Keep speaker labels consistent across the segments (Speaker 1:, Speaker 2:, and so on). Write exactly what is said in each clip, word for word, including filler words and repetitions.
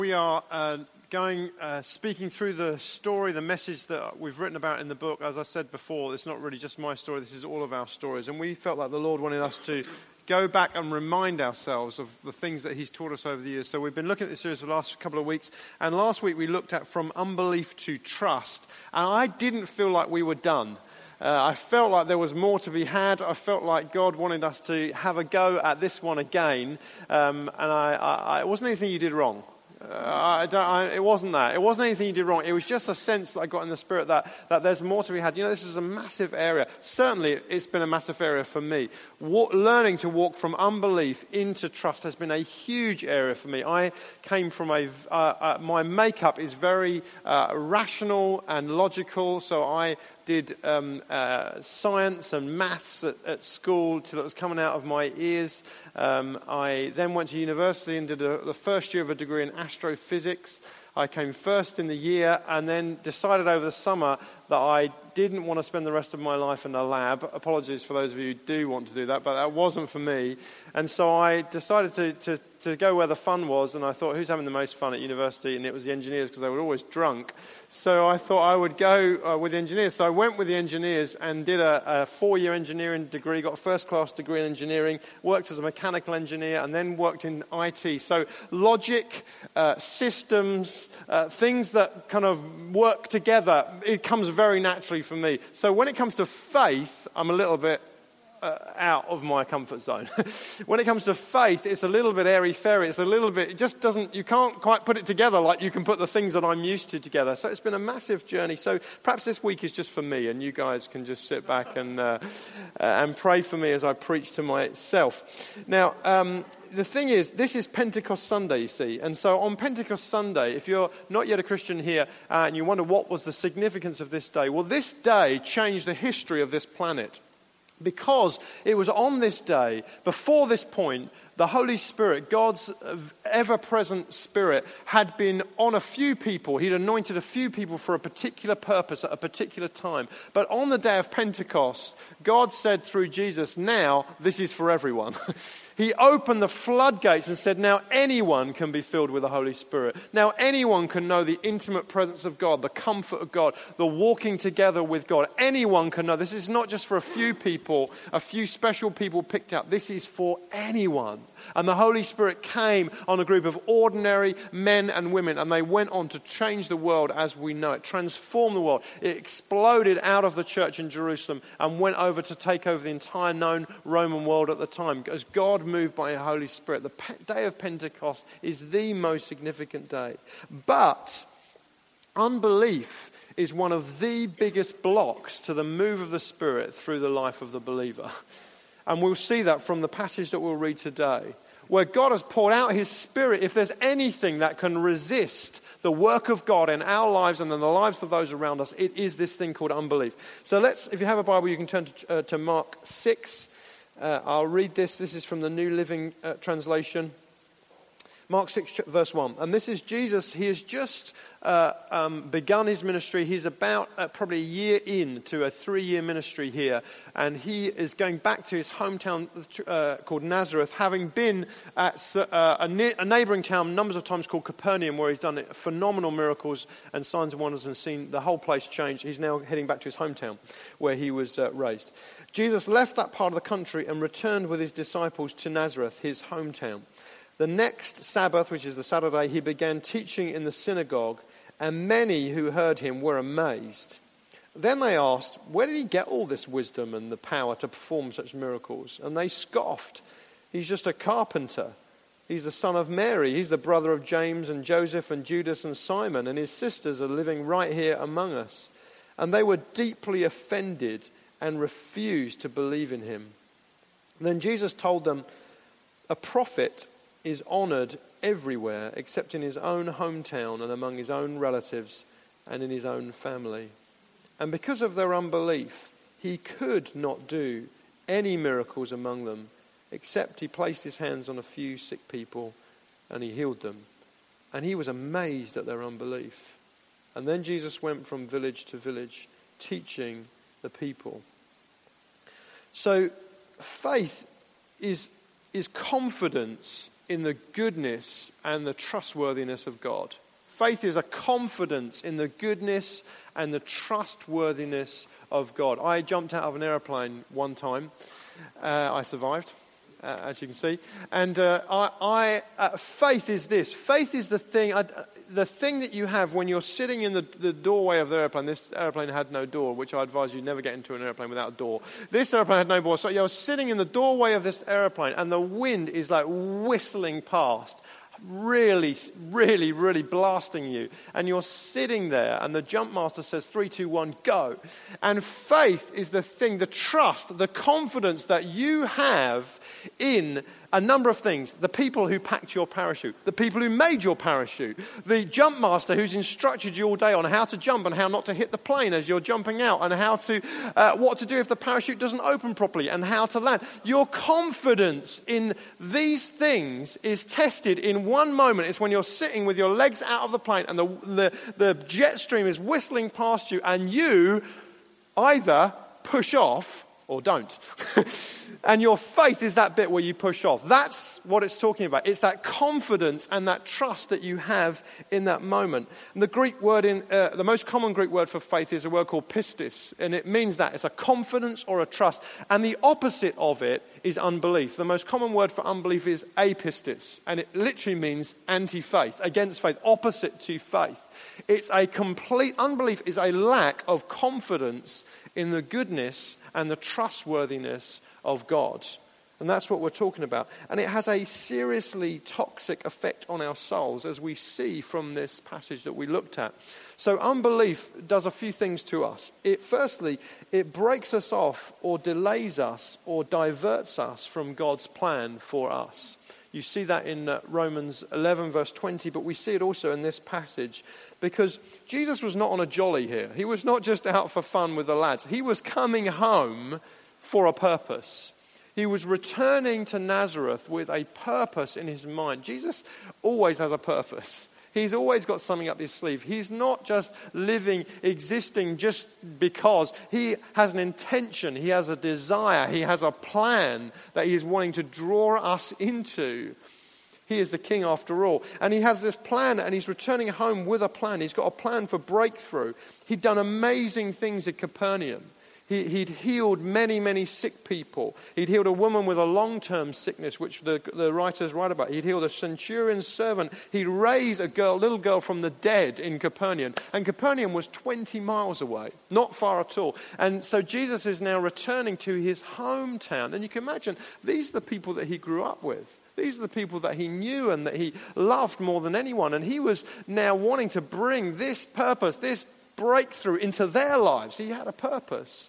Speaker 1: We are uh, going, uh, speaking through the story, the message that we've written about in the book. As I said before, it's not really just my story, this is all of our stories. And we felt like the Lord wanted us to go back and remind ourselves of the things that he's taught us over the years. So we've been looking at this series for the last couple of weeks. And last week we looked at From Unbelief to Trust. And I didn't feel like we were done. Uh, I felt like there was more to be had. I felt like God wanted us to have a go at this one again. Um, and I, I, I, it wasn't anything you did wrong. Uh, I don't, I, it wasn't that. It wasn't anything you did wrong. It was just a sense that I got in the spirit that, that there's more to be had. You know, this is a massive area. Certainly, it's been a massive area for me. Walk, learning to walk from unbelief into trust has been a huge area for me. I came from a, uh, uh, my makeup is very uh, rational and logical, so I did um, uh, science and maths at, at school till it was coming out of my ears. Um, I then went to university and did a, the first year of a degree in astrophysics. I came first in the year and then decided over the summer that I didn't want to spend the rest of my life in a lab. Apologies for those of you who do want to do that, but that wasn't for me. And so I decided to, to, to go where the fun was, and I thought, who's having the most fun at university? And it was the engineers, because they were always drunk. So I thought I would go uh, with the engineers. So I went with the engineers and did a, a four-year engineering degree, got a first-class degree in engineering, worked as a mechanical engineer, and then worked in I T. So logic, uh, systems, uh, things that kind of work together, it comes very naturally for me. So when it comes to faith, I'm a little bit uh, out of my comfort zone. When it comes to faith, it's a little bit airy-fairy. It's a little bit, it just doesn't, you can't quite put it together like you can put the things that I'm used to together. So it's been a massive journey. So perhaps this week is just for me, and you guys can just sit back and uh, uh, and pray for me as I preach to myself. Now, um, the thing is, this is Pentecost Sunday, you see. And so on Pentecost Sunday, if you're not yet a Christian here uh, and you wonder what was the significance of this day, well, this day changed the history of this planet. Because it was on this day, before this point, the Holy Spirit, God's ever-present Spirit, had been on a few people. He'd anointed a few people for a particular purpose at a particular time. But on the day of Pentecost, God said through Jesus, now this is for everyone. He opened the floodgates and said, now anyone can be filled with the Holy Spirit. Now anyone can know the intimate presence of God, the comfort of God, the walking together with God. Anyone can know. This is not just for a few people, a few special people picked out. This is for anyone. And the Holy Spirit came on a group of ordinary men and women, and they went on to change the world as we know it, transform the world. It exploded out of the church in Jerusalem and went over to take over the entire known Roman world at the time. As God moved by the Holy Spirit, the pe- day of Pentecost is the most significant day. But unbelief is one of the biggest blocks to the move of the Spirit through the life of the believer. And we'll see that from the passage that we'll read today, where God has poured out his Spirit. If there's anything that can resist the work of God in our lives and in the lives of those around us, it is this thing called unbelief. So let's, if you have a Bible, you can turn to, uh, to Mark six. Uh, I'll read this. This is from the New Living uh, Translation. Mark six, verse one. And this is Jesus. He has just uh, um, begun his ministry. He's about uh, probably a year in to a three-year ministry here. And he is going back to his hometown uh, called Nazareth, having been at uh, a, ne- a neighboring town numbers of times called Capernaum, where he's done phenomenal miracles and signs and wonders and seen the whole place change. He's now heading back to his hometown where he was uh, raised. Jesus left that part of the country and returned with his disciples to Nazareth, his hometown. The next Sabbath, which is the Saturday, he began teaching in the synagogue, and many who heard him were amazed. Then they asked, where did he get all this wisdom and the power to perform such miracles? And they scoffed. He's just a carpenter. He's the son of Mary. He's the brother of James and Joseph and Judas and Simon, and his sisters are living right here among us. And they were deeply offended and refused to believe in him. And then Jesus told them, a prophet is honored everywhere except in his own hometown and among his own relatives and in his own family. And because of their unbelief, he could not do any miracles among them, except he placed his hands on a few sick people and he healed them. And he was amazed at their unbelief. And then Jesus went from village to village, teaching the people. So faith is, is confidence in the goodness and the trustworthiness of God. Faith is a confidence in the goodness and the trustworthiness of God. I jumped out of an aeroplane one time. Uh, I survived, uh, as you can see. And uh, I, I uh, faith is this. Faith is the thing, I, the thing that you have when you're sitting in the, the doorway of the airplane. This airplane had no door, which I advise you never get into an airplane without a door. This airplane had no door. So I was sitting in the doorway of this airplane, and the wind is like whistling past. Really, really, really blasting you. And you're sitting there and the jump master says, three, two, one, go. And faith is the thing, the trust, the confidence that you have in a number of things. The people who packed your parachute, the people who made your parachute, the jump master who's instructed you all day on how to jump and how not to hit the plane as you're jumping out, and how to, uh, what to do if the parachute doesn't open properly, and how to land. Your confidence in these things is tested in one moment. It's when you're sitting with your legs out of the plane and the, the, the jet stream is whistling past you, and you either push off or don't. And your faith is that bit where you push off. That's what it's talking about. It's that confidence and that trust that you have in that moment. And the Greek word, in uh, the most common Greek word for faith is a word called pistis. And it means that. It's a confidence or a trust. And the opposite of it is unbelief. The most common word for unbelief is apistis. And it literally means anti-faith, against faith, opposite to faith. It's a complete, unbelief is a lack of confidence in the goodness and the trustworthiness of God. And that's what we're talking about. And it has a seriously toxic effect on our souls, as we see from this passage that we looked at. So unbelief does a few things to us. It firstly, it breaks us off or delays us or diverts us from God's plan for us. You see that in uh, Romans eleven verse twenty, but we see it also in this passage, because Jesus was not on a jolly here. He was not just out for fun with the lads. He was coming home for a purpose. He was returning to Nazareth with a purpose in his mind. Jesus always has a purpose. He's always got something up his sleeve. He's not just living, existing just because. He has an intention. He has a desire. He has a plan that he is wanting to draw us into. He is the king after all. And he has this plan, and he's returning home with a plan. He's got a plan for breakthrough. He'd done amazing things at Capernaum. He, he'd healed many, many sick people. He'd healed a woman with a long-term sickness, which the, the writers write about. He'd healed a centurion's servant. He'd raised a girl, little girl from the dead in Capernaum. And Capernaum was twenty miles away, not far at all. And so Jesus is now returning to his hometown. And you can imagine, these are the people that he grew up with. These are the people that he knew and that he loved more than anyone. And he was now wanting to bring this purpose, this breakthrough into their lives. He had a purpose.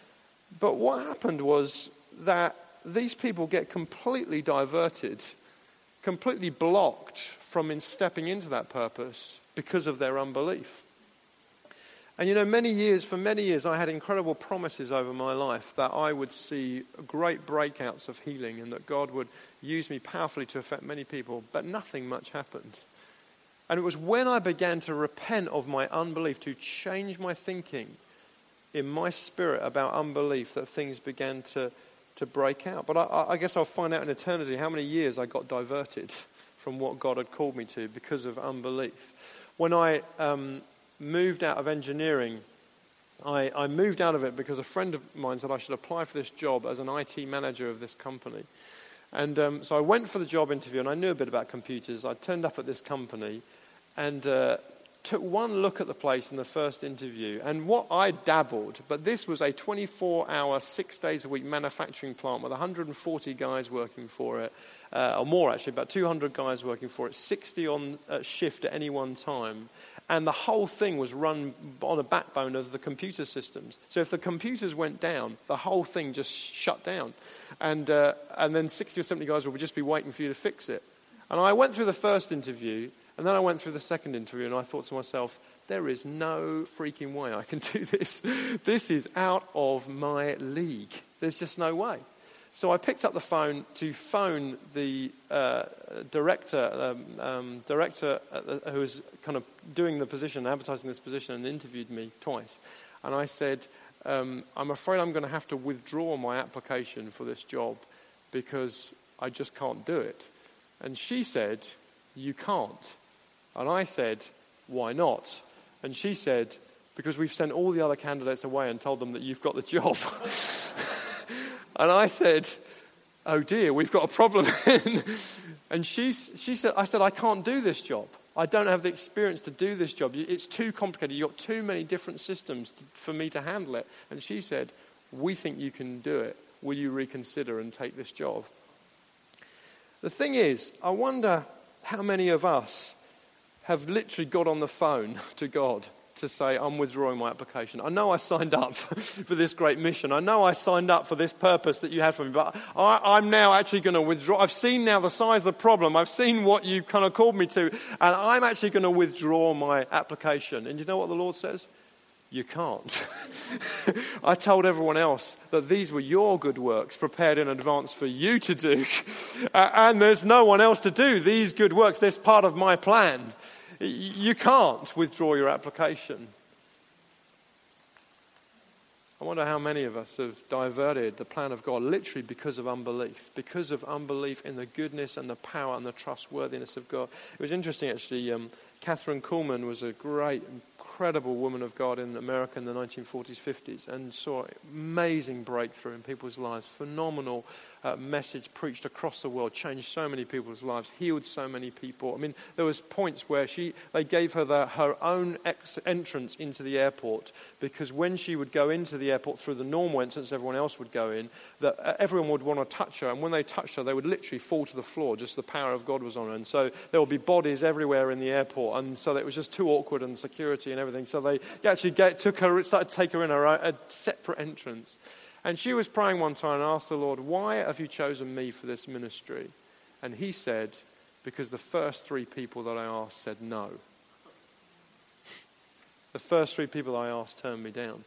Speaker 1: But what happened was that these people get completely diverted, completely blocked from in stepping into that purpose because of their unbelief. And you know, many years, for many years, I had incredible promises over my life that I would see great breakouts of healing and that God would use me powerfully to affect many people, but nothing much happened. And it was when I began to repent of my unbelief, to change my thinking in my spirit about unbelief, that things began to, to break out. But I, I guess I'll find out in eternity how many years I got diverted from what God had called me to because of unbelief. When I um, moved out of engineering, I, I moved out of it because a friend of mine said I should apply for this job as an I T manager of this company. And um, so I went for the job interview, and I knew a bit about computers. I turned up at this company and uh, took one look at the place in the first interview, and what I dabbled, but this was a twenty-four hour, six days a week manufacturing plant with one hundred forty guys working for it, uh, or more actually, about two hundred guys working for it, sixty on uh, shift at any one time, and the whole thing was run on a backbone of the computer systems. So if the computers went down, the whole thing just shut down, and uh, and then sixty or seventy guys would just be waiting for you to fix it. And I went through the first interview, and then I went through the second interview, and I thought to myself, there is no freaking way I can do this. This is out of my league. There's just no way. So I picked up the phone to phone the uh, director, um, um, director uh, who was kind of doing the position, advertising this position, and interviewed me twice. And I said, um, I'm afraid I'm going to have to withdraw my application for this job because I just can't do it. And she said, you can't. And I said, why not? And she said, because we've sent all the other candidates away and told them that you've got the job. And I said, oh dear, we've got a problem. And she, she said, I said, I can't do this job. I don't have the experience to do this job. It's too complicated. You've got too many different systems to, for me to handle it. And she said, we think you can do it. Will you reconsider and take this job? The thing is, I wonder how many of us have literally got on the phone to God to say, I'm withdrawing my application. I know I signed up for this great mission. I know I signed up for this purpose that you had for me, but I, I'm now actually going to withdraw. I've seen now the size of the problem. I've seen what you kind of called me to, and I'm actually going to withdraw my application. And you know what the Lord says? You can't. I told everyone else that these were your good works prepared in advance for you to do. Uh, and there's no one else to do these good works. They're part of my plan. You can't withdraw your application. I wonder how many of us have diverted the plan of God literally because of unbelief, because of unbelief in the goodness and the power and the trustworthiness of God. It was interesting, actually. Um, Catherine Kuhlman was a great, incredible woman of God in America in the nineteen forties, fifties, and saw amazing breakthrough in people's lives. Phenomenal uh, message preached across the world, changed so many people's lives, healed so many people. I mean, there was points where she they gave her the, her own ex- entrance into the airport, because when she would go into the airport through the normal entrance everyone else would go in, that uh, everyone would want to touch her, and when they touched her, they would literally fall to the floor. Just the power of God was on her, and so there would be bodies everywhere in the airport, and so it was just too awkward, and security and everything. So they actually get, took her, started to take her in her own, a separate entrance. And she was praying one time and asked the Lord, why have you chosen me for this ministry? And he said, because the first three people that I asked said no. The first three people I asked turned me down.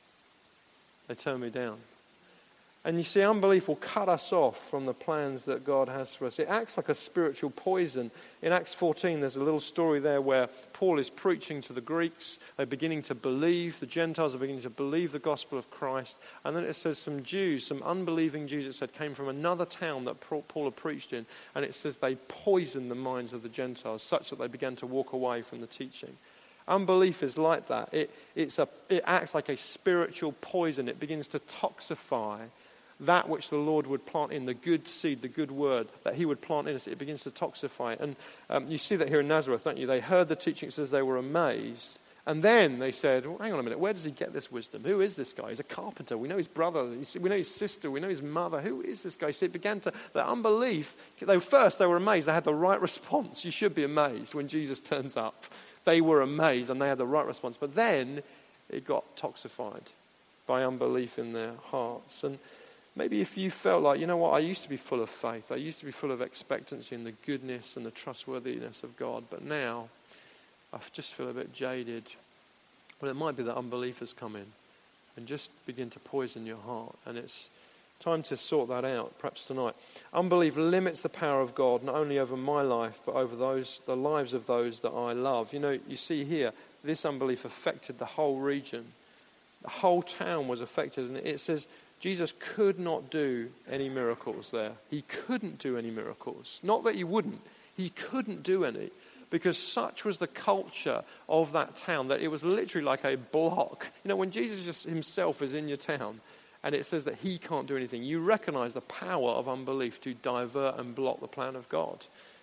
Speaker 1: They turned me down. And you see, unbelief will cut us off from the plans that God has for us. It acts like a spiritual poison. In Acts fourteen, there's a little story there where Paul is preaching to the Greeks. They're beginning to believe. The Gentiles are beginning to believe the gospel of Christ. And then it says some Jews, some unbelieving Jews, it said, came from another town that Paul had preached in. And it says they poisoned the minds of the Gentiles such that they began to walk away from the teaching. Unbelief is like that. It, it's a, it acts like a spiritual poison. It begins to toxify that which the Lord would plant in, the good seed, the good word that he would plant in us. It begins to toxify it. And um, you see that here in Nazareth, don't you? They heard the teaching. It says they were amazed. And then they said, well, hang on a minute, where does he get this wisdom? Who is this guy? He's a carpenter. We know his brother. We know his sister. We know his mother. Who is this guy? So it began to, the unbelief, they first they were amazed. They had the right response. You should be amazed when Jesus turns up. They were amazed and they had the right response. But then it got toxified by unbelief in their hearts. And maybe if you felt like, you know what, I used to be full of faith. I used to be full of expectancy in the goodness and the trustworthiness of God. But now I just feel a bit jaded. Well, it might be that unbelief has come in and just begin to poison your heart. And it's time to sort that out, perhaps tonight. Unbelief limits the power of God, not only over my life, but over those, the lives of those that I love. You know, you see here, this unbelief affected the whole region. The whole town was affected. And it says Jesus could not do any miracles there. He couldn't do any miracles. Not that he wouldn't. He couldn't do any. Because such was the culture of that town that it was literally like a block. You know, when Jesus just himself is in your town and it says that he can't do anything, you recognize the power of unbelief to divert and block the plan of God.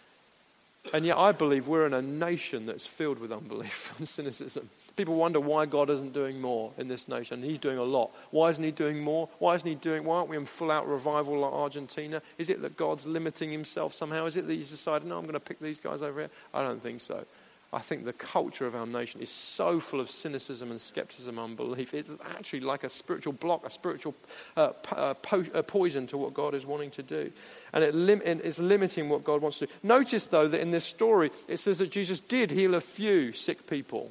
Speaker 1: And yet I believe we're in a nation that's filled with unbelief and cynicism. People wonder why God isn't doing more in this nation. He's doing a lot. Why isn't he doing more? Why isn't he doing, why aren't we in full-out revival like Argentina? Is it that God's limiting himself somehow? Is it that he's decided, no, I'm going to pick these guys over here? I don't think so. I think the culture of our nation is so full of cynicism and skepticism and unbelief. It's actually like a spiritual block, a spiritual uh, uh, po- uh, poison to what God is wanting to do. And it lim- it's limiting what God wants to do. Notice, though, that in this story, it says that Jesus did heal a few sick people.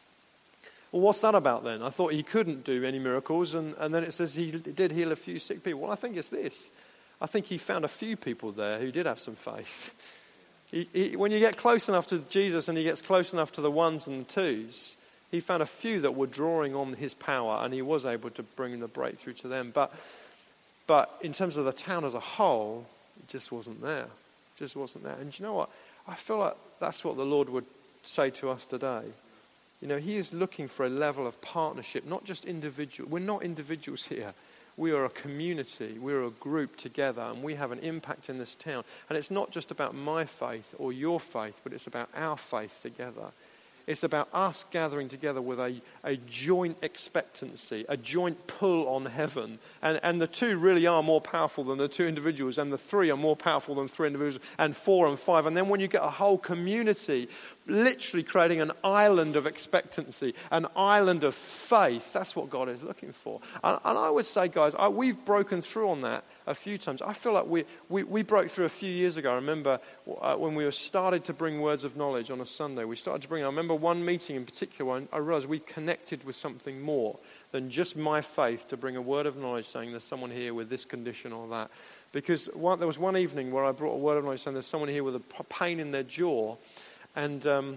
Speaker 1: Well, what's that about then? I thought he couldn't do any miracles, and, and then it says he did heal a few sick people. Well, I think it's this. I think he found a few people there who did have some faith. He, he, when you get close enough to Jesus and he gets close enough to the ones and the twos, he found a few that were drawing on his power, and he was able to bring the breakthrough to them. But, but in terms of the town as a whole, it just wasn't there. just wasn't there. And you know what? I feel like that's what the Lord would say to us today. You know, he is looking for a level of partnership, not just individual. We're not individuals here. We are a community. We're a group together, and we have an impact in this town. And it's not just about my faith or your faith, but it's about our faith together. It's about us gathering together with a, a joint expectancy, a joint pull on heaven. And, and the two really are more powerful than the two individuals, and the three are more powerful than three individuals, and four and five. And then when you get a whole community literally creating an island of expectancy, an island of faith, that's what God is looking for. And, and I would say, guys, I, we've broken through on that a few times. I feel like we, we, we broke through a few years ago. I remember uh, when we were started to bring words of knowledge on a Sunday, we started to bring, I remember one meeting in particular, I realized we connected with something more than just my faith to bring a word of knowledge saying there's someone here with this condition or that. Because one, there was one evening where I brought a word of knowledge saying there's someone here with a pain in their jaw, and um,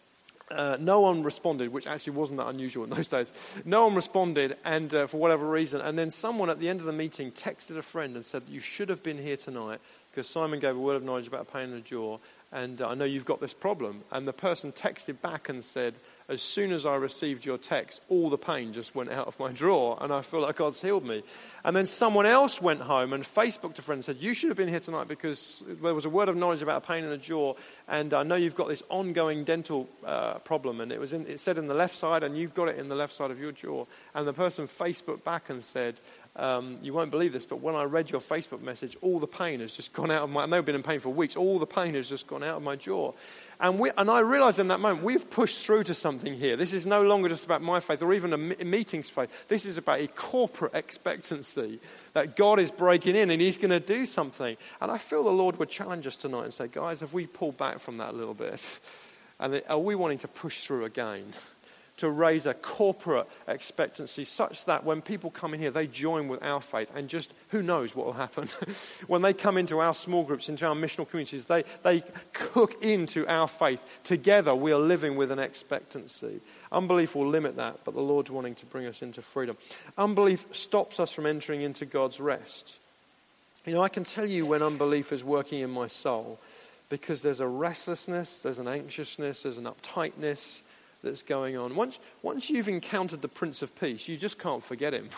Speaker 1: Uh, no one responded, which actually wasn't that unusual in those days. No one responded, and uh, for whatever reason. And then someone at the end of the meeting texted a friend and said, you should have been here tonight because Simon gave a word of knowledge about pain in the jaw, and uh, I know you've got this problem. And the person texted back and said, as soon as I received your text, all the pain just went out of my jaw, and I feel like God's healed me. And then someone else went home and Facebooked a friend and said, you should have been here tonight because there was a word of knowledge about pain in the jaw, and I know you've got this ongoing dental uh, problem, and it was in, it said in the left side, and you've got it in the left side of your jaw. And the person Facebooked back and said, Um, you won't believe this, but when I read your Facebook message, all the pain has just gone out of my, I know I've been in pain for weeks, all the pain has just gone out of my jaw. And we, and I realized in that moment, we've pushed through to something here. This is no longer just about my faith or even a meeting's faith. This is about a corporate expectancy that God is breaking in and he's going to do something. And I feel the Lord would challenge us tonight and say, guys, have we pulled back from that a little bit? And are we wanting to push through again? To raise a corporate expectancy such that when people come in here, they join with our faith, and just who knows what will happen. When they come into our small groups, into our missional communities, they, they cook into our faith. Together we are living with an expectancy. Unbelief will limit that, but the Lord's wanting to bring us into freedom. Unbelief stops us from entering into God's rest. You know, I can tell you when unbelief is working in my soul, because there's a restlessness, there's an anxiousness, there's an uptightness that's going on. Once, once you've encountered the Prince of Peace, you just can't forget him.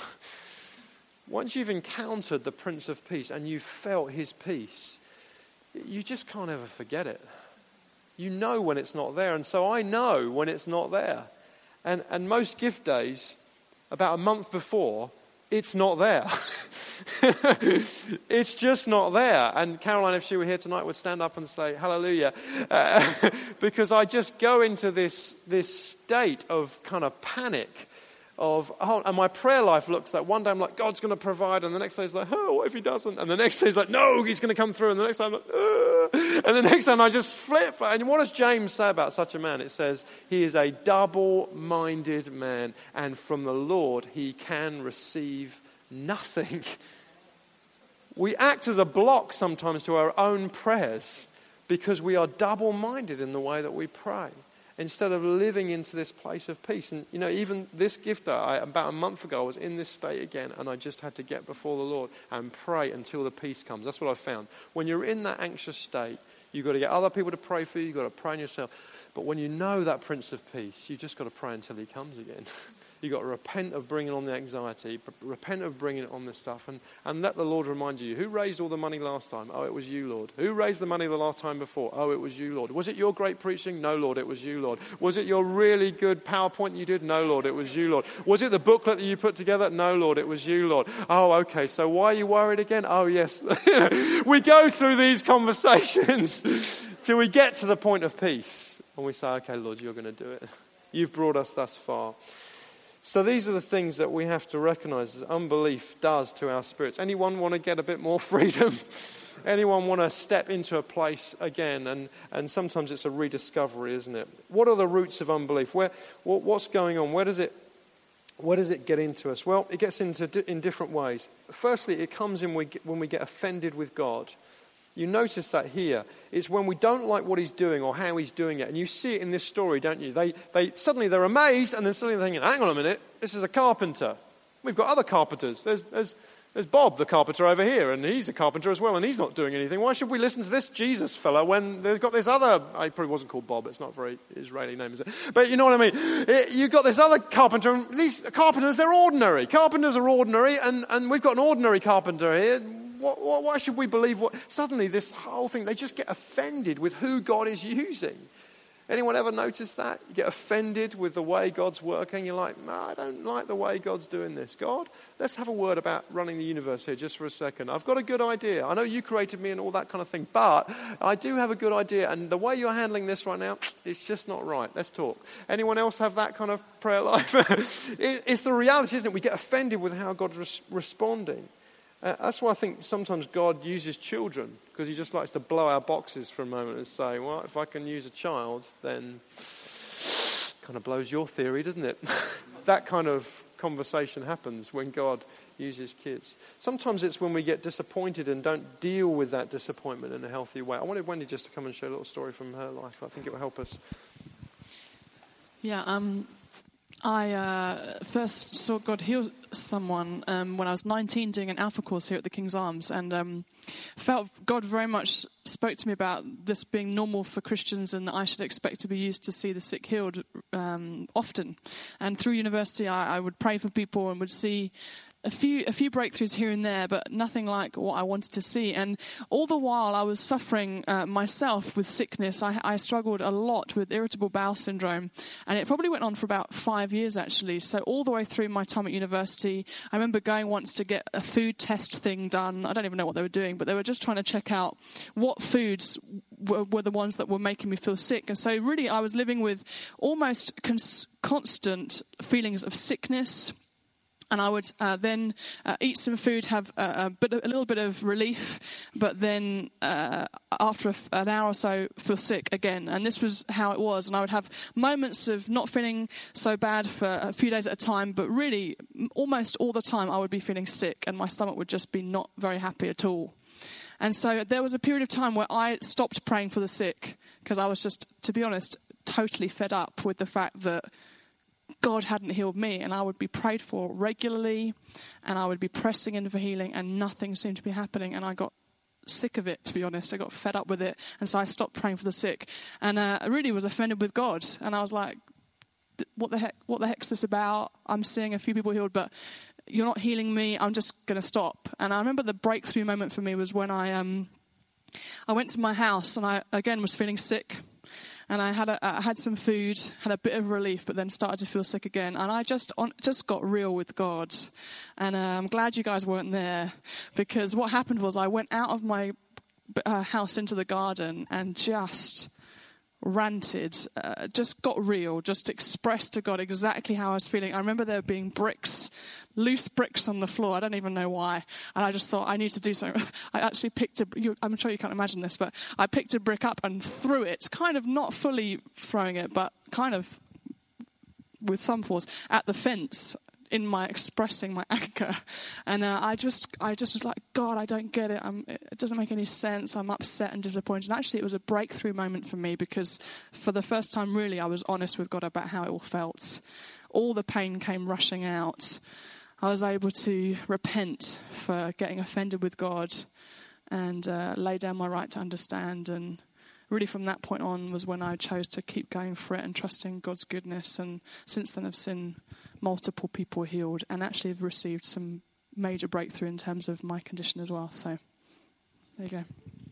Speaker 1: Once you've encountered the Prince of Peace and you've felt his peace, you just can't ever forget it. You know when it's not there, and so I know when it's not there. And, and most gift days, about a month before, it's not there. It's just not there. And Caroline, if she were here tonight, would stand up and say, hallelujah. Uh, because I just go into this, this state of kind of panic of, oh, and my prayer life looks like, one day I'm like, God's going to provide, and the next day it's like, oh, what if he doesn't? And the next day it's like, no, he's going to come through, and the next time I'm like, uh, and the next time I just flip. And what does James say about such a man? It says, he is a double-minded man, and from the Lord he can receive nothing. We act as a block sometimes to our own prayers because we are double-minded in the way that we pray, instead of living into this place of peace. And, you know, even this gift, I, about a month ago, I was in this state again, and I just had to get before the Lord and pray until the peace comes. That's what I found. When you're in that anxious state, you've got to get other people to pray for you, you've got to pray on yourself. But when you know that Prince of Peace, you've just got to pray until he comes again. You've got to repent of bringing on the anxiety, repent of bringing on this stuff, and, and let the Lord remind you, who raised all the money last time? Oh, it was you, Lord. Who raised the money the last time before? Oh, it was you, Lord. Was it your great preaching? No, Lord, it was you, Lord. Was it your really good PowerPoint you did? No, Lord, it was you, Lord. Was it the booklet that you put together? No, Lord, it was you, Lord. Oh, okay, so why are you worried again? Oh, yes. We go through these conversations till we get to the point of peace, and we say, okay, Lord, you're going to do it. You've brought us thus far. So these are the things that we have to recognize as unbelief does to our spirits. Anyone want to get a bit more freedom? Anyone want to step into a place again? And, and sometimes it's a rediscovery, isn't it? What are the roots of unbelief? Where, what, what's going on? Where does it, where does it get into us? Well, it gets into di- in different ways. Firstly, it comes in we get, when we get offended with God. You notice that here. It's when we don't like what he's doing or how he's doing it. And you see it in this story, don't you? They, they suddenly they're amazed, and then suddenly they're thinking, hang on a minute, this is a carpenter. We've got other carpenters. There's, there's, There's Bob, the carpenter over here, and he's a carpenter as well, and he's not doing anything. Why should we listen to this Jesus fellow when they've got this other, he probably wasn't called Bob, it's not a very Israeli name, is it? But you know what I mean? It, you've got this other carpenter, and these carpenters, they're ordinary. Carpenters are ordinary, and, and we've got an ordinary carpenter here. What, what, why should we believe what? Suddenly this whole thing, they just get offended with who God is using. Anyone ever notice that? You get offended with the way God's working. You're like, no, I don't like the way God's doing this. God, let's have a word about running the universe here just for a second. I've got a good idea. I know you created me and all that kind of thing, but I do have a good idea. And the way you're handling this right now, it's just not right. Let's talk. Anyone else have that kind of prayer life? It's the reality, isn't it? We get offended with how God's res- responding. Uh, that's why I think sometimes God uses children, because he just likes to blow our boxes for a moment and say, well, if I can use a child, then kind of blows your theory, doesn't it? That kind of conversation happens when God uses kids. Sometimes it's when we get disappointed and don't deal with that disappointment in a healthy way. I wanted Wendy just to come and share a little story from her life. I think it will help us.
Speaker 2: Yeah, um... I uh, first saw God heal someone um, when I was nineteen doing an Alpha course here at the King's Arms, and um, felt God very much spoke to me about this being normal for Christians and that I should expect to be used to see the sick healed um, often. And through university I, I would pray for people and would see a few a few breakthroughs here and there, but nothing like what I wanted to see. And all the while I was suffering uh, myself with sickness. I, I struggled a lot with irritable bowel syndrome, and it probably went on for about five years actually. So all the way through my time at university, I remember going once to get a food test thing done. I don't even know what they were doing, but they were just trying to check out what foods were, were the ones that were making me feel sick. And so really I was living with almost cons- constant feelings of sickness. And I would uh, then uh, eat some food, have a, a, bit, a little bit of relief, but then uh, after a, an hour or so, feel sick again. And this was how it was. And I would have moments of not feeling so bad for a few days at a time, but really almost all the time I would be feeling sick, and my stomach would just be not very happy at all. And so there was a period of time where I stopped praying for the sick, because I was just, to be honest, totally fed up with the fact that God hadn't healed me, and I would be prayed for regularly, and I would be pressing in for healing, and nothing seemed to be happening. And I got sick of it, to be honest. I got fed up with it, and so I stopped praying for the sick. And uh, I really was offended with God, and I was like, "What the heck? What the heck's this about? I'm seeing a few people healed, but you're not healing me. I'm just going to stop." And I remember the breakthrough moment for me was when I um I went to my house, and I again was feeling sick. And I had a, I had some food, had a bit of relief, but then started to feel sick again. And I just on, just got real with God. And uh, I'm glad you guys weren't there, because what happened was I went out of my uh, house into the garden and just ranted, uh, just got real, just expressed to God exactly how I was feeling. I remember there being bricks, loose bricks on the floor. I don't even know why. And I just thought, I need to do something. I actually picked a, you, I'm sure you can't imagine this, but I picked a brick up and threw it, kind of not fully throwing it, but kind of with some force, at the fence in my expressing my anger. And uh, I just I just was like, God, I don't get it. I'm, it doesn't make any sense. I'm upset and disappointed. And actually, it was a breakthrough moment for me, because for the first time, really, I was honest with God about how it all felt. All the pain came rushing out. I was able to repent for getting offended with God and uh, lay down my right to understand. And really from that point on was when I chose to keep going for it and trusting God's goodness. And since then I've seen multiple people healed, and actually have received some major breakthrough in terms of my condition as well. So there you go.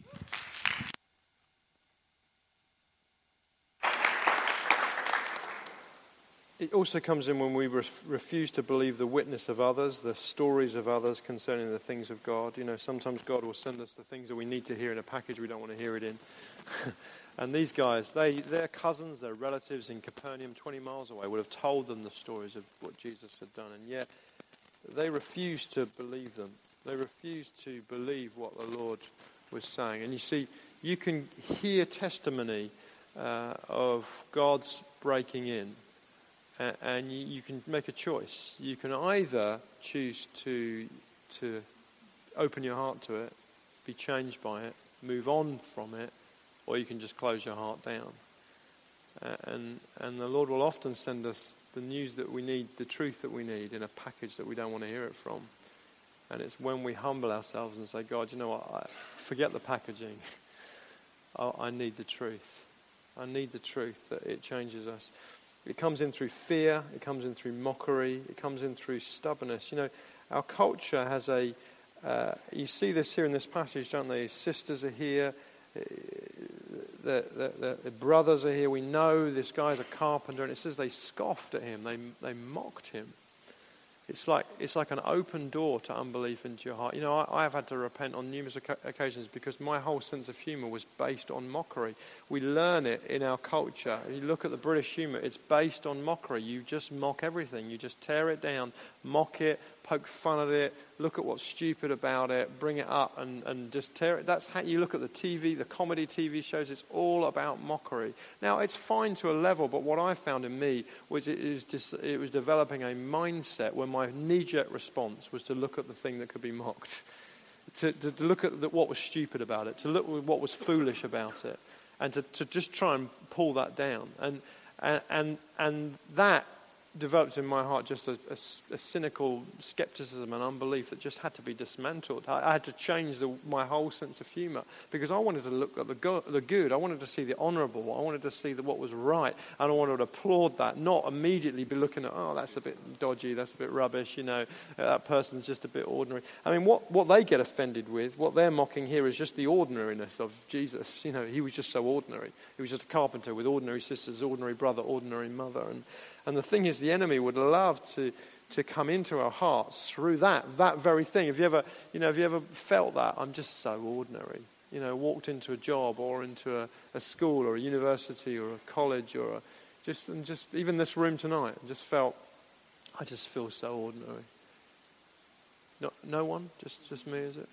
Speaker 1: It also comes in when we re- refuse to believe the witness of others, the stories of others concerning the things of God. You know, sometimes God will send us the things that we need to hear in a package we don't want to hear it in. And these guys, they, their cousins, their relatives in Capernaum, twenty miles away, would have told them the stories of what Jesus had done. And yet they refused to believe them. They refused to believe what the Lord was saying. And you see, you can hear testimony uh, of God's breaking in. And you can make a choice. You can either choose to to open your heart to it, be changed by it, move on from it, or you can just close your heart down. And and the Lord will often send us the news that we need, the truth that we need, in a package that we don't want to hear it from. And it's when we humble ourselves and say, God, you know what, I forget the packaging. I, I need the truth. I need the truth that it changes us. It comes in through fear. It comes in through mockery. It comes in through stubbornness. You know, our culture has a, uh, you see this here in this passage, don't they? His sisters are here. The, the, the, the brothers are here. We know this guy's a carpenter. And it says they scoffed at him. They, they mocked him. It's like it's like an open door to unbelief into your heart. You know, I, I have had to repent on numerous occasions because my whole sense of humour was based on mockery. We learn it in our culture. You look at the British humour, it's based on mockery. You just mock everything. You just tear it down, mock it, poke fun at it, look at what's stupid about it, bring it up and, and just tear it. That's how you look at the T V, the comedy T V shows. It's all about mockery. Now, it's fine to a level, but what I found in me was it was, just, it was developing a mindset where my knee-jerk response was to look at the thing that could be mocked, to, to, to look at the, what was stupid about it, to look at what was foolish about it, and to, to just try and pull that down. And, and, and, and that developed in my heart just a, a, a cynical skepticism and unbelief that just had to be dismantled. I, I had to change the, my whole sense of humour because I wanted to look at the, go, the good. I wanted to see the honourable. I wanted to see the, what was right, and I wanted to applaud that, not immediately be looking at, oh, that's a bit dodgy, that's a bit rubbish, you know, that person's just a bit ordinary. I mean, what, what they get offended with, what they're mocking here is just the ordinariness of Jesus. You know, he was just so ordinary. He was just a carpenter with ordinary sisters, ordinary brother, ordinary mother. And And the thing is, the enemy would love to, to come into our hearts through that, that very thing. Have you ever, you know, have you ever felt that? I'm just so ordinary. You know, walked into a job or into a, a school or a university or a college or a, just, and just even this room tonight, just felt, I just feel so ordinary. No, no one? Just, just me, is it?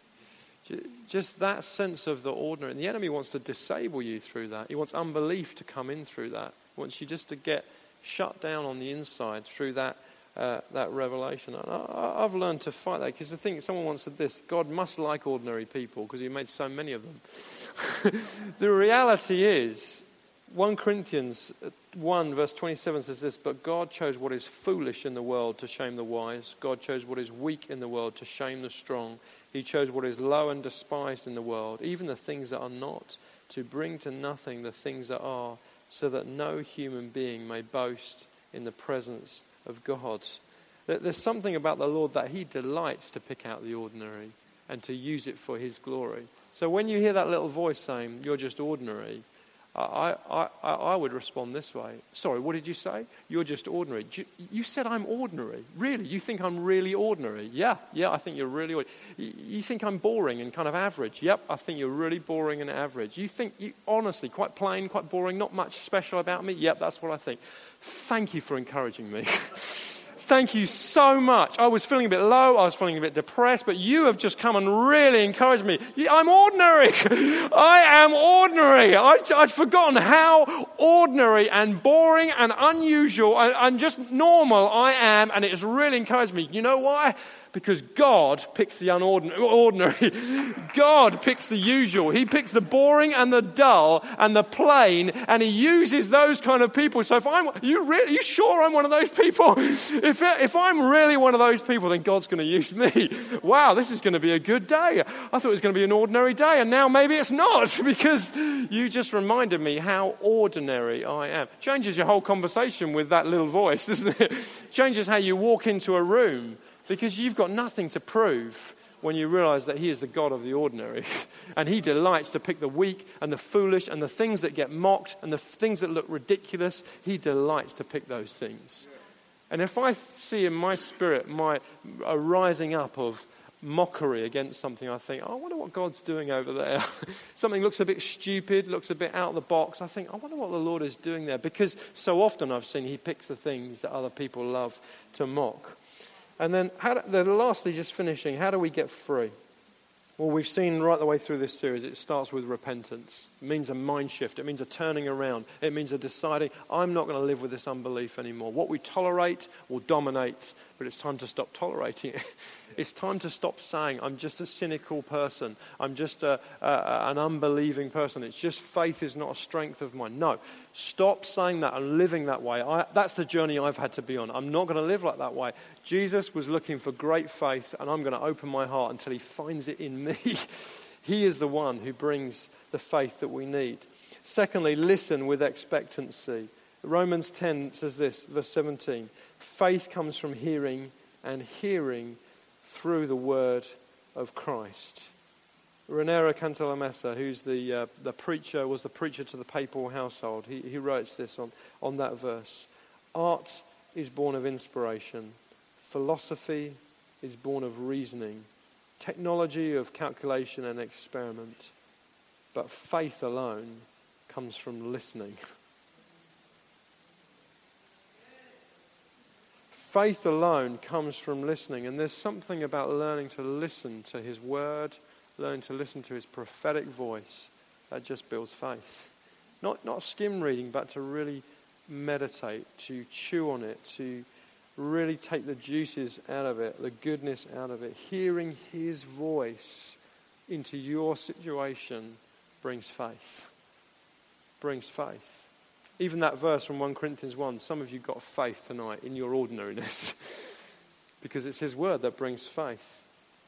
Speaker 1: Just that sense of the ordinary. And the enemy wants to disable you through that. He wants unbelief to come in through that. He wants you just to get shut down on the inside through that uh, that revelation. And I, I've learned to fight that because the thing, someone once said this, God must like ordinary people because he made so many of them. The reality is, First Corinthians one verse twenty-seven says this, but God chose what is foolish in the world to shame the wise. God chose what is weak in the world to shame the strong. He chose what is low and despised in the world, even the things that are not, to bring to nothing the things that are, so that no human being may boast in the presence of God. There's something about the Lord that he delights to pick out the ordinary and to use it for his glory. So when you hear that little voice saying, you're just ordinary, I, I, I, I would respond this way. Sorry, what did you say? You're just ordinary. You, you said I'm ordinary. Really? You think I'm really ordinary? Yeah, yeah, I think you're really ordinary. You, you think I'm boring and kind of average? Yep, I think you're really boring and average. You think, you, honestly, quite plain, quite boring, not much special about me? Yep, that's what I think. Thank you for encouraging me. Thank you so much. I was feeling a bit low. I was feeling a bit depressed. But you have just come and really encouraged me. I'm ordinary. I am ordinary. I, I'd forgotten how ordinary and boring and unusual and, and just normal I am. And it has really encouraged me. You know why? Because God picks the unordinary. God picks the usual. He picks the boring and the dull and the plain, and he uses those kind of people. So if I'm, you really, you sure I'm one of those people? If if I'm really one of those people, then God's going to use me. Wow, this is going to be a good day. I thought it was going to be an ordinary day, and now maybe it's not, because you just reminded me how ordinary I am. Changes your whole conversation with that little voice, doesn't it? Changes how you walk into a room. Because you've got nothing to prove when you realize that he is the God of the ordinary. And he delights to pick the weak and the foolish and the things that get mocked and the things that look ridiculous. He delights to pick those things. And if I see in my spirit my a rising up of mockery against something, I think, oh, I wonder what God's doing over there. Something looks a bit stupid, looks a bit out of the box. I think, I wonder what the Lord is doing there. Because so often I've seen he picks the things that other people love to mock. And then, how do, then lastly, just finishing, how do we get free? Well, we've seen right the way through this series, it starts with repentance. It means a mind shift. It means a turning around. It means a deciding, I'm not going to live with this unbelief anymore. What we tolerate will dominate, but it's time to stop tolerating it. It's time to stop saying, I'm just a cynical person. I'm just a, a, an unbelieving person. It's just faith is not a strength of mine. No, stop saying that and living that way. I, that's the journey I've had to be on. I'm not going to live like that way. Jesus was looking for great faith, and I'm going to open my heart until he finds it in me. He is the one who brings the faith that we need. Secondly, listen with expectancy. Romans ten says this, verse seventeen. Faith comes from hearing, and hearing through the word of Christ. Raniero Cantalamessa, who's the uh, the preacher, was the preacher to the papal household. He, he writes this on, on that verse. Art is born of inspiration. Philosophy is born of reasoning. Technology of calculation and experiment. But faith alone comes from listening. Faith alone comes from listening. And there's something about learning to listen to his word, learning to listen to his prophetic voice, that just builds faith. Not, not skim reading, but to really meditate, to chew on it, to really take the juices out of it, the goodness out of it. Hearing his voice into your situation brings faith. Brings faith. Even that verse from First Corinthians one, some of you got faith tonight in your ordinariness because it's his word that brings faith.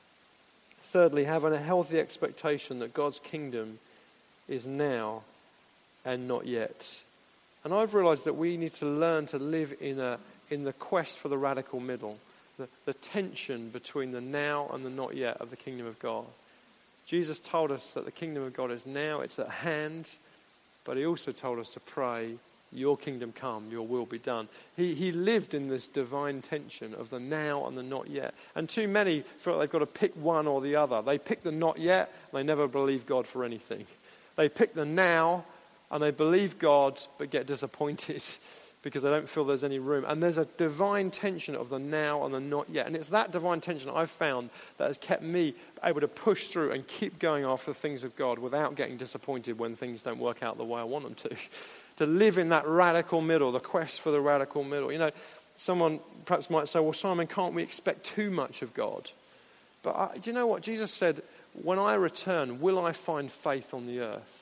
Speaker 1: Thirdly, having a healthy expectation that God's kingdom is now and not yet. And I've realized that we need to learn to live in a in the quest for the radical middle, the, the tension between the now and the not yet of the kingdom of God. Jesus told us that the kingdom of God is now, it's at hand, but he also told us to pray, your kingdom come, your will be done. He he lived in this divine tension of the now and the not yet. And too many feel like they've got to pick one or the other. They pick the not yet, and they never believe God for anything. They pick the now, and they believe God, but get disappointed because they don't feel there's any room. And there's a divine tension of the now and the not yet. And it's that divine tension I've found that has kept me able to push through and keep going after the things of God without getting disappointed when things don't work out the way I want them to. To live in that radical middle, the quest for the radical middle. You know, someone perhaps might say, well, Simon, can't we expect too much of God? But I, do you know what? Jesus said, when I return, will I find faith on the earth?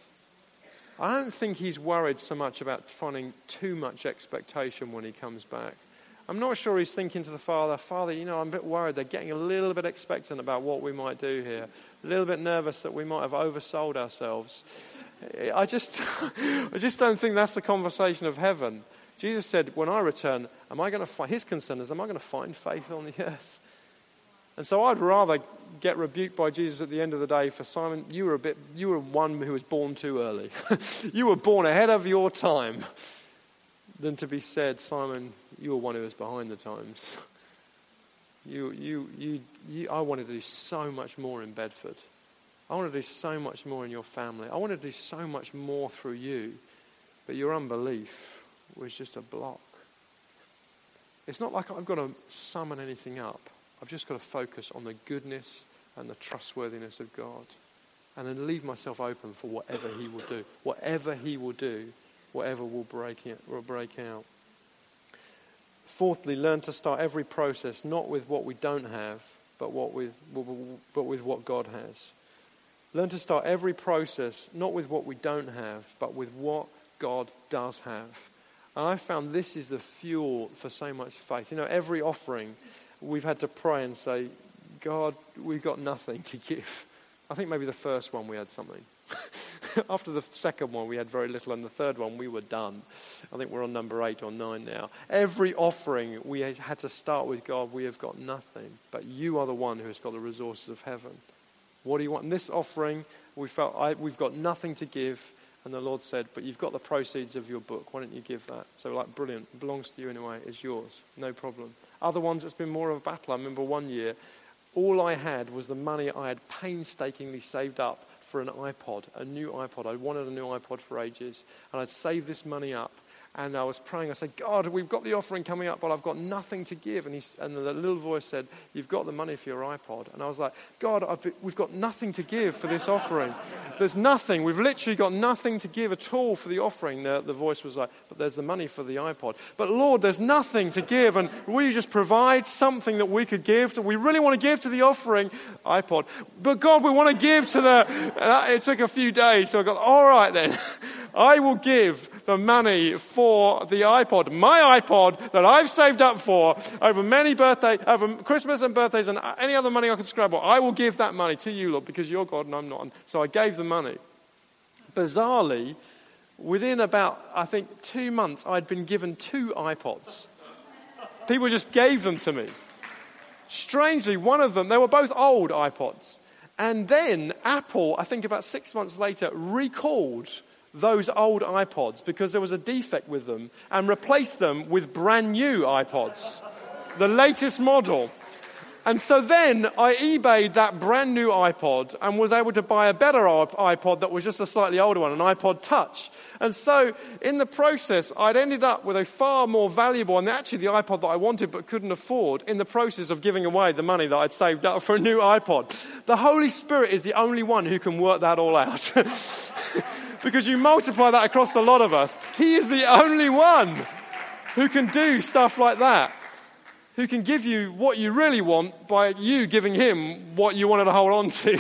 Speaker 1: I don't think he's worried so much about finding too much expectation when he comes back. I'm not sure he's thinking to the Father, Father, you know, I'm a bit worried. They're getting a little bit expectant about what we might do here. A little bit nervous that we might have oversold ourselves. I just, I just don't think that's the conversation of heaven. Jesus said, when I return, am I going to find, his concern is, am I going to find faith on the earth? And so I'd rather get rebuked by Jesus at the end of the day for, Simon, you were a bit, you were one who was born too early. You were born ahead of your time, than to be said, Simon, you were one who was behind the times. You, you, you, you, I wanted to do so much more in Bedford. I want to do so much more in your family. I want to do so much more through you, but your unbelief was just a block. It's not like I've got to summon anything up. I've just got to focus on the goodness and the trustworthiness of God and then leave myself open for whatever he will do. Whatever he will do, whatever will break it, will break out. Fourthly, learn to start every process not with what we don't have, but what with but with what God has. Learn to start every process not with what we don't have, but with what God does have. And I found this is the fuel for so much faith. You know, every offering, we've had to pray and say, God, we've got nothing to give. I think maybe the first one we had something. After the second one, we had very little. And the third one, we were done. I think we're on number eight or nine now. Every offering, we had to start with, God, we have got nothing. But you are the one who has got the resources of heaven. What do you want? In this offering, we felt I, we've got nothing to give. And the Lord said, but you've got the proceeds of your book. Why don't you give that? So like, brilliant. It belongs to you anyway. It's yours. No problem. Other ones, it's been more of a battle. I remember one year, all I had was the money I had painstakingly saved up for an iPod, a new iPod. I wanted a new iPod for ages. And I'd saved this money up. And I was praying, I said, God, we've got the offering coming up, but I've got nothing to give. And, he, and the little voice said, you've got the money for your iPod. And I was like, God, I've been, we've got nothing to give for this offering. There's nothing. We've literally got nothing to give at all for the offering. The, the voice was like, but there's the money for the iPod. But Lord, there's nothing to give. And will you just provide something that we could give? To, we really want to give to the offering iPod. But God, we want to give to the... And it took a few days. So I got, all right then. I will give the money for the iPod, my iPod that I've saved up for over many birthdays, over Christmas and birthdays and any other money I could scrabble. I will give that money to you, Lord, because you're God and I'm not. And so I gave the money. Bizarrely, within about, I think, two months, I'd been given two iPods. People just gave them to me. Strangely, one of them, they were both old iPods. And then Apple, I think about six months later, recalled those old iPods because there was a defect with them and replaced them with brand new iPods, the latest model. And so then I eBayed that brand new iPod and was able to buy a better iPod that was just a slightly older one, an iPod Touch. And so in the process, I'd ended up with a far more valuable, and actually the iPod that I wanted but couldn't afford, in the process of giving away the money that I'd saved up for a new iPod. The Holy Spirit is the only one who can work that all out. Because you multiply that across a lot of us. He is the only one who can do stuff like that. Who can give you what you really want by you giving him what you wanted to hold on to.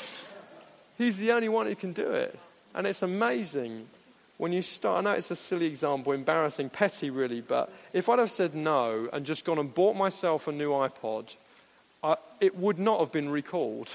Speaker 1: He's the only one who can do it. And it's amazing when you start. I know it's a silly example, embarrassing, petty really, but if I'd have said no and just gone and bought myself a new iPod, I, it would not have been recalled.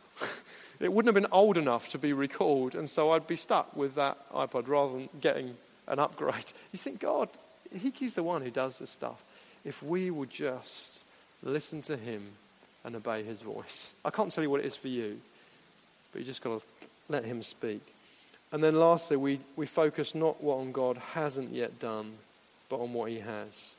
Speaker 1: It wouldn't have been old enough to be recalled, and so I'd be stuck with that iPod rather than getting an upgrade. You think, God, he's the one who does this stuff. If we would just listen to him and obey his voice. I can't tell you what it is for you, but you just got to let him speak. And then lastly, we, we focus not what on God hasn't yet done, but on what he has.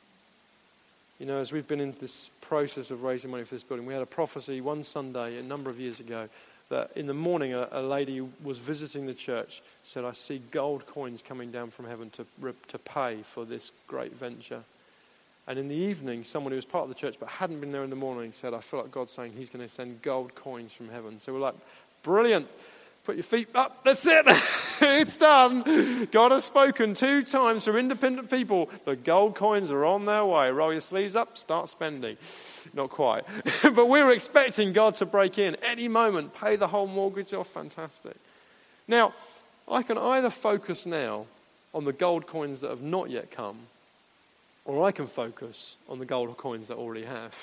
Speaker 1: You know, as we've been into this process of raising money for this building, we had a prophecy one Sunday a number of years ago that in the morning a, a lady who was visiting the church said, I see gold coins coming down from heaven to to pay for this great venture. And in the evening, someone who was part of the church but hadn't been there in the morning said, I feel like God's saying he's going to send gold coins from heaven. So we're like, brilliant. Put your feet up. That's it. It's done. God has spoken two times from independent people. The gold coins are on their way. Roll your sleeves up, start spending. Not quite. But we were expecting God to break in any moment, pay the whole mortgage off. Fantastic. Now, I can either focus now on the gold coins that have not yet come, or I can focus on the gold coins that already have.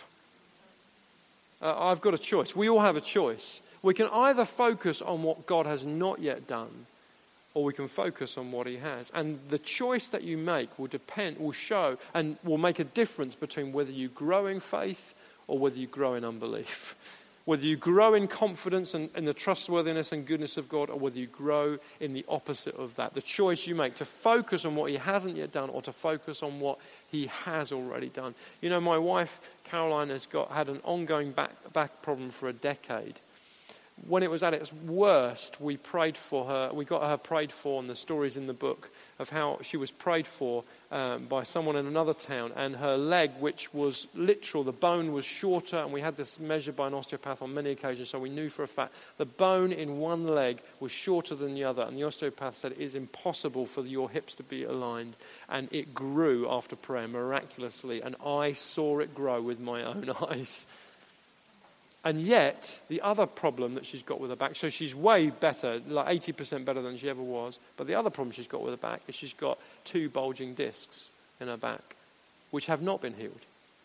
Speaker 1: Uh, I've got a choice. We all have a choice. We can either focus on what God has not yet done, or we can focus on what he has. And the choice that you make will depend, will show, and will make a difference between whether you grow in faith or whether you grow in unbelief. Whether you grow in confidence and in the trustworthiness and goodness of God, or whether you grow in the opposite of that. The choice you make to focus on what he hasn't yet done, or to focus on what he has already done. You know, my wife, Caroline, has got had an ongoing back, back problem for a decade. When it was at its worst, we prayed for her. We got her prayed for, and the stories in the book of how she was prayed for um, by someone in another town, and her leg, which was literal, the bone was shorter, and we had this measured by an osteopath on many occasions, so we knew for a fact the bone in one leg was shorter than the other, and the osteopath said it is impossible for your hips to be aligned, and it grew after prayer miraculously, and I saw it grow with my own eyes. And yet, the other problem that she's got with her back, so she's way better, like eighty percent better than she ever was, but the other problem she's got with her back is she's got two bulging discs in her back, which have not been healed.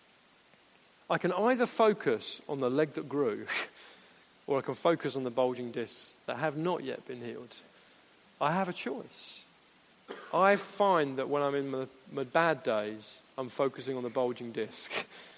Speaker 1: I can either focus on the leg that grew, or I can focus on the bulging discs that have not yet been healed. I have a choice. I find that when I'm in my, my bad days, I'm focusing on the bulging disc.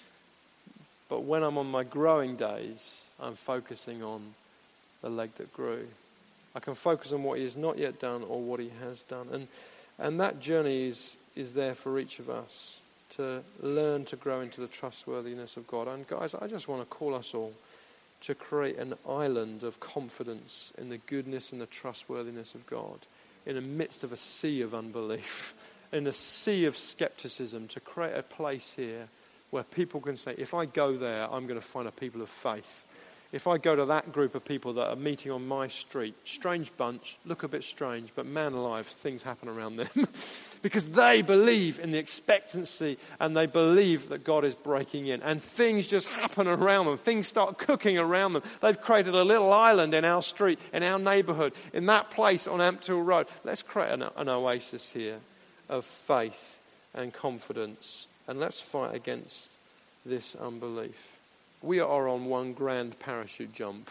Speaker 1: But when I'm on my growing days, I'm focusing on the leg that grew. I can focus on what he has not yet done or what he has done. And and that journey is, is there for each of us to learn to grow into the trustworthiness of God. And guys, I just want to call us all to create an island of confidence in the goodness and the trustworthiness of God in the midst of a sea of unbelief. in a sea of skepticism to create a place here where people can say, if I go there, I'm going to find a people of faith. If I go to that group of people that are meeting on my street, strange bunch, look a bit strange, but man alive, things happen around them. Because they believe in the expectancy and they believe that God is breaking in. And things just happen around them. Things start cooking around them. They've created a little island in our street, in our neighbourhood, in that place on Ampthill Road. Let's create an, an oasis here of faith and confidence. And let's fight against this unbelief. We are on one grand parachute jump.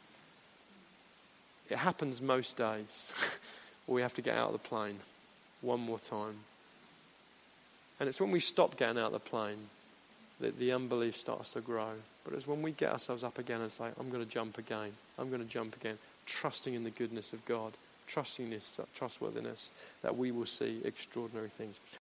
Speaker 1: It happens most days. We have to get out of the plane one more time. And it's when we stop getting out of the plane that the unbelief starts to grow. But it's when we get ourselves up again and say, I'm going to jump again. I'm going to jump again. Trusting in the goodness of God. Trusting in His trustworthiness, that we will see extraordinary things.